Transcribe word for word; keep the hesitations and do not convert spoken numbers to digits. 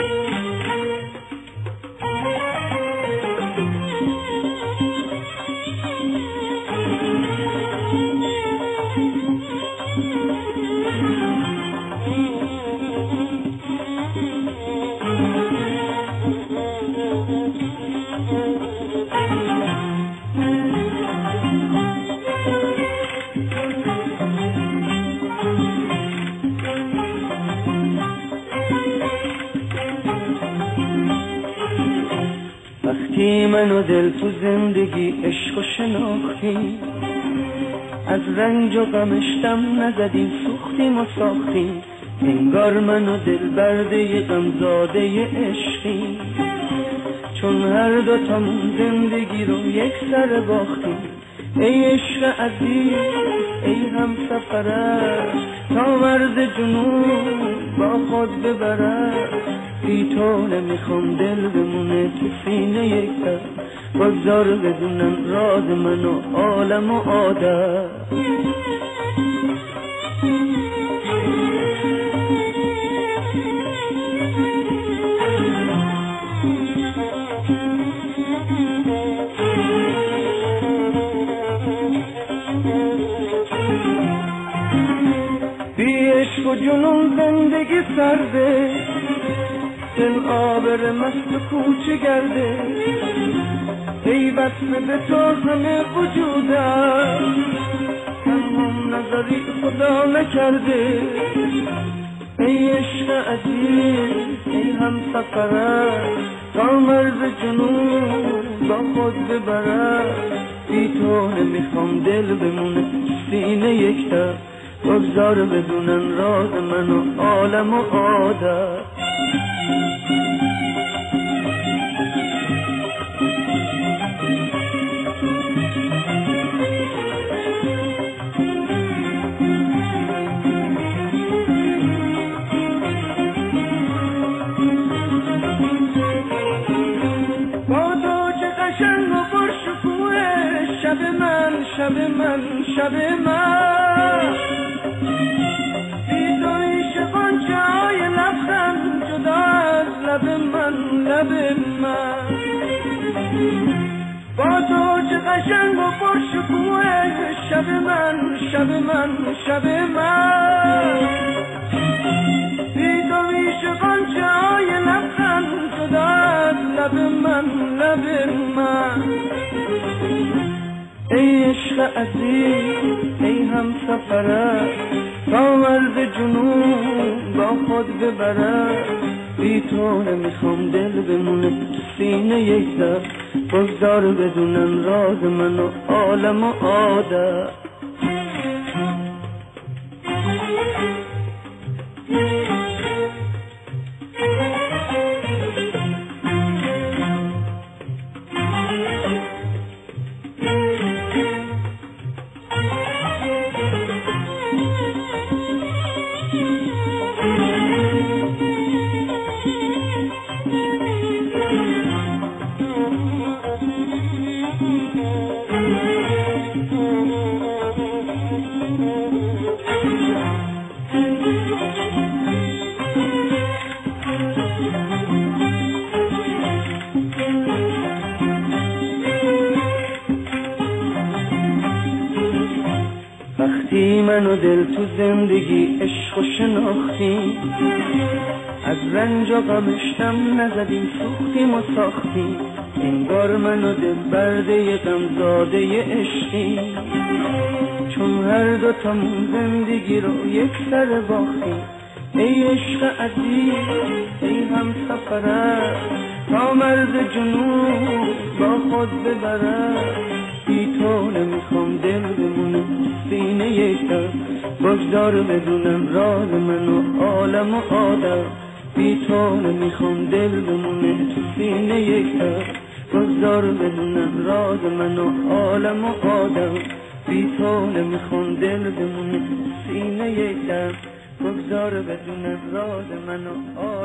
وقتی من و دل تو زندگی عشق و شناختیم، از رنج و غمش دم نزدیم، سوختیم و ساختیم، انگار من و دل برده غمزاده عشقیم. چون هر دو تامون زندگی رو یک سر باختیم، ای عشق عزیز ای هم سفرت، تا مرز جنون با خود ببرد. بی تو نمیخوام دل بمونه تو سینه یک در، بگذار بدونن راز من و عالم و عادت. بی عشق و جنون زندگی سرده، دل آبر مست کوچه گرده، ای بسمه به تو همه وجودم، تنهام نظری خدا نکرده. ای عشق عزیز ای هم سفرت، تا مرز جنون با خود ببرد. بی تو نمیخوام دل بمونه سینه یک در، بگذار بدونن راز من و عالم و عادت. با تو چه قشنگ و پرشکوه، شب من شب من شب من، بی تو ایش غنچه های لبخند جدا از لب من لب من. با تو چه قشنگ و پرشکوه، شب من شب من شب من، بی تو ایش غنچه های لبخند جدا از لب من لب من. ای عشق عزیز ای هم سفرت، تا مرز جنون با خود ببرد. بی تو نمیخوام دل بمونه تو سینه یک در، بگذار بدونن راز من و عالم و عادت. وقتی من و دل تو زندگی عشق و شناختیم، از رنج و غمش دم نزدیم، سوختیم و ساختیم، انگار من و دل برده غمزاده عشقیم. چون هر دو تامون زندگی رو یک سر باختیم، ای عشق عزیز ای هم سفرت، تا مرز جنون با خود ببرد. بی تو نمیخوام دل بمونه سینه یک در، بگذار بدونم راز من و عالم و عادت. بی تو نمیخوام دل بمونه تو سینه یک در، بگذار بدونم راز من و عالم و عادت. بی تو نمیخوام دل بمونه سینه یک در، بگذار بدونم راز من و عالم.